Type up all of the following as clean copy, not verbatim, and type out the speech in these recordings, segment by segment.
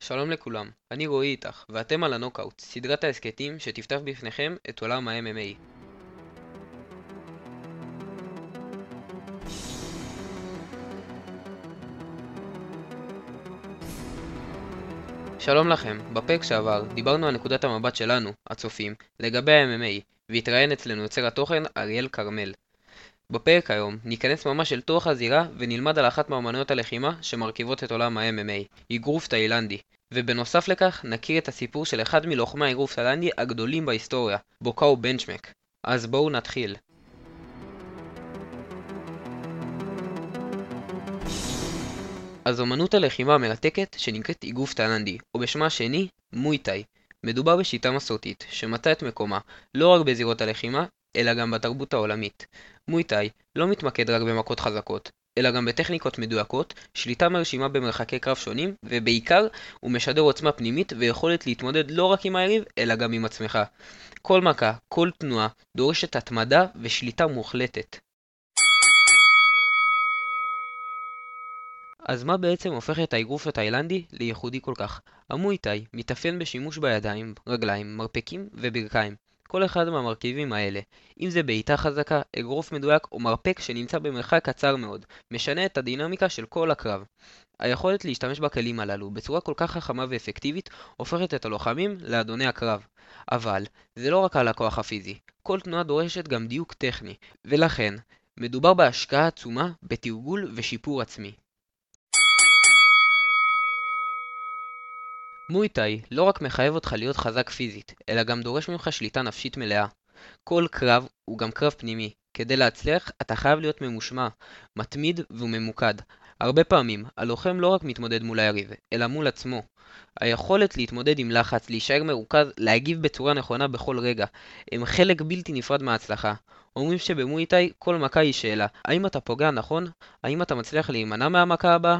שלום לכולם, אני רועי איתך, ואתם על הנוקאוט, סדרת ההסכתים שתפתח בפניכם את עולם ה-MMA. שלום לכם, בפרק שעבר דיברנו על נקודת המבט שלנו, הצופים, לגבי ה-MMA, והתראיין אצלנו יוצר התוכן אריאל קרמל. בפרק היום ניכנס ממש אל תוך הזירה ונלמד על אחת מאמנויות הלחימה שמרכיבות את עולם ה-MMA, אגרוף תאילנדי. ובנוסף לכך נכיר את הסיפור של אחד מלוחמי האגרוף תאילנדי הגדולים בהיסטוריה, בוקאו בנצ'מק. אז בואו נתחיל. אז אמנות הלחימה המרתקת שנקראת אגרוף תאילנדי, או בשמה השני, מוי תאי. מדובר בשיטה מסורתית שמצאה את מקומה לא רק בזירות הלחימה, אלא גם בתרבות העולמית. מוי תאי לא מתמקד רק במכות חזקות, אלא גם בטכניקות מדויקות, שליטה מרשימה במרחקי קרב שונים, ובעיקר הוא משדר עוצמה פנימית ויכולת להתמודד לא רק עם היריב, אלא גם עם עצמך. כל מכה, כל תנועה, דורשת התמדה ושליטה מוחלטת. אז מה בעצם הופך את האגרוף התאילנדי לייחודי כל כך? המוי תאי מתאפיין בשימוש בידיים, רגליים, מרפקים וברכיים. כל אחד מהמרכיבים האלה, אם זה בעיטה חזקה, אגרוף מדויק או מרפק שנמצא במרחק קצר מאוד, משנה את הדינמיקה של כל הקרב. היכולת להשתמש בכלים הללו בצורה כל כך חכמה ואפקטיבית הופכת את הלוחמים לאדוני הקרב. אבל זה לא רק על הכוח הפיזי, כל תנועה דורשת גם דיוק טכני, ולכן מדובר בהשקעה עצומה בתרגול ושיפור עצמי. מוי תאי לא רק מחייב אותך להיות חזק פיזית, אלא גם דורש ממך שליטה נפשית מלאה. כל קרב הוא גם קרב פנימי. כדי להצליח, אתה חייב להיות ממושמע, מתמיד וממוקד. הרבה פעמים, הלוחם לא רק מתמודד מול היריב, אלא מול עצמו. היכולת להתמודד עם לחץ, להישאר מרוכז, להגיב בצורה נכונה בכל רגע, הם חלק בלתי נפרד מההצלחה. אומרים שבמוי תאי כל מכה היא שאלה, האם אתה פוגע נכון? האם אתה מצליח להימנע מהמכה הבאה?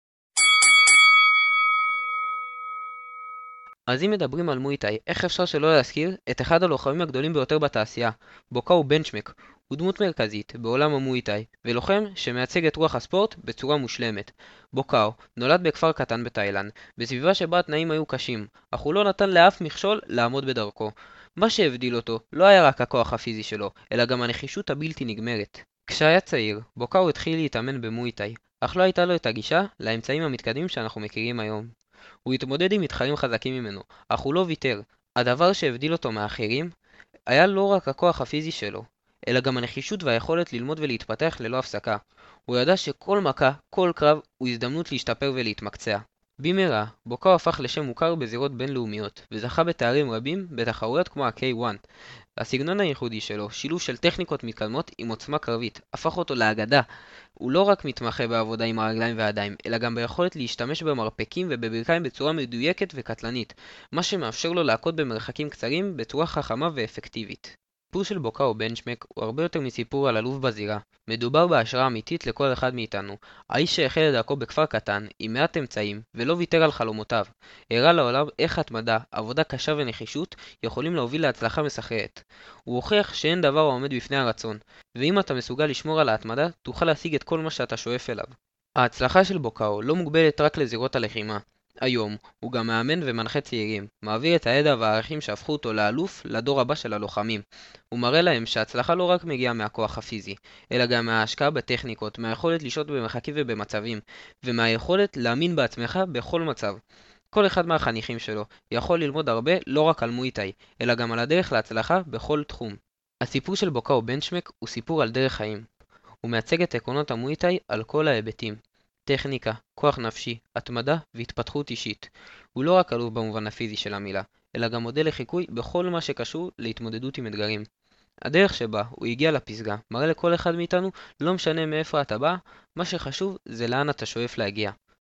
אז אם מדברים על מוי תאי, איך אפשר שלא להזכיר את אחד הלוחמים הגדולים ביותר בתעשייה, בוקאו בנצ'מק. הוא דמות מרכזית בעולם המוי תאי, ולוחם שמייצג את רוח הספורט בצורה מושלמת. בוקאו נולד בכפר קטן בתאילנד, בסביבה שבה התנאים היו קשים, אך הוא לא נתן לאף מכשול לעמוד בדרכו. מה שהבדיל אותו לא היה רק הכוח הפיזי שלו, אלא גם הנחישות הבלתי נגמרת. כשהיה צעיר, בוקאו התחיל להתאמן במוי תאי, אך לא הייתה לו את הגישה לאמצעים המתקדמים שאנחנו מכירים היום. הוא התמודד עם מתחרים חזקים ממנו, אך הוא לא ויתר. הדבר שהבדיל אותו מאחרים היה לא רק הכוח הפיזי שלו, אלא גם הנחישות והיכולת ללמוד ולהתפתח ללא הפסקה. הוא ידע שכל מכה, כל קרב, הוא הזדמנות להשתפר ולהתמקצע. במהרה, בוקאו הפך לשם מוכר בזירות בינלאומיות, וזכה בתארים רבים בתחרויות כמו ה-K1. הסגנון הייחודי שלו, שילוב של טכניקות מתקדמות עם עוצמה קרבית, הפך אותו לאגדה. הוא לא רק מתמחה בעבודה עם הרגליים והידיים, אלא גם ביכולת להשתמש במרפקים ובברכיים בצורה מדויקת וקטלנית, מה שמאפשר לו להכות במרחקים קצרים בצורה חכמה ואפקטיבית. הסיפור של בוקאו בנצ'מק הוא הרבה יותר מסיפור על אלוף בזירה. מדובר בהשראה אמיתית לכל אחד מאיתנו. האיש שהחל את דרכו בכפר קטן, עם מעט אמצעים, ולא ויתר על חלומותיו. הראה לעולם איך התמדה, עבודה קשה ונחישות יכולים להוביל להצלחה מסחררת. הוא הוכיח שאין דבר העומד בפני הרצון, ואם אתה מסוגל לשמור על ההתמדה, תוכל להשיג את כל מה שאתה שואף אליו. ההצלחה של בוקאו לא מוגבלת רק לזירות הלחימה. היום הוא גם מאמן ומנחה צעירים, מעביר את הידע והערכים שהפכו אותו לאלוף לדור הבא של הלוחמים. הוא מראה להם שההצלחה לא רק מגיעה מהכוח הפיזי, אלא גם מההשקעה בטכניקות, מהיכולת לשלוט במרחקים ובמצבים, ומהיכולת להאמין בעצמך בכל מצב. כל אחד מהחניכים שלו יכול ללמוד הרבה לא רק על מוי תאי, אלא גם על הדרך להצלחה בכל תחום. הסיפור של בוקאו בנצ'מק הוא סיפור על דרך חיים. הוא מייצג את עקרונות המוי תאי על כל ההיבטים. טכניקה, כוח נפשי, התמדה והתפתחות אישית. הוא לא רק אלוף במובן הפיזי של המילה, אלא גם מודל לחיקוי בכל מה שקשור להתמודדות עם אתגרים. הדרך שבה הוא הגיע לפסגה מראה לכל אחד מאיתנו, לא משנה מאיפה אתה בא, מה שחשוב זה לאן אתה שואף להגיע.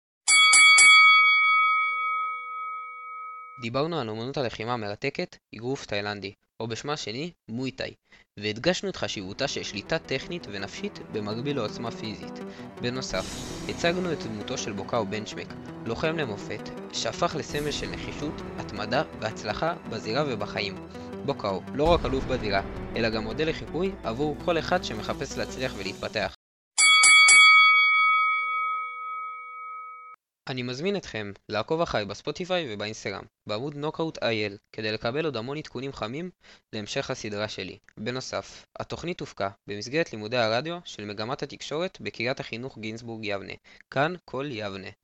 דיברנו על אמנות הלחימה המרתקת, אגרוף תאילנדי, או בשמה השני, מוי תאי, והדגשנו את חשיבותה של שליטה טכנית ונפשית במקביל לעוצמה פיזית. בנוסף, הצגנו את דמותו של בוקאו בנצ'מק, לוחם למופת, שהפך לסמל של נחישות, התמדה והצלחה בזירה ובחיים. בוקאו לא רק אלוף בזירה, אלא גם מודל לחיקוי עבור כל אחד שמחפש להצליח ולהתפתח. אני מזמין אתכם לעקוב אחריי בספוטיפיי ובאינסטגרם, בעמוד נוקאוט IL, כדי לקבל עוד המון עדכונים חמים להמשך הסדרה שלי. בנוסף, התוכנית הופקה במסגרת לימודי הרדיו של מגמת התקשורת בקריית החינוך גינזבורג יבנה. כאן כל יבנה.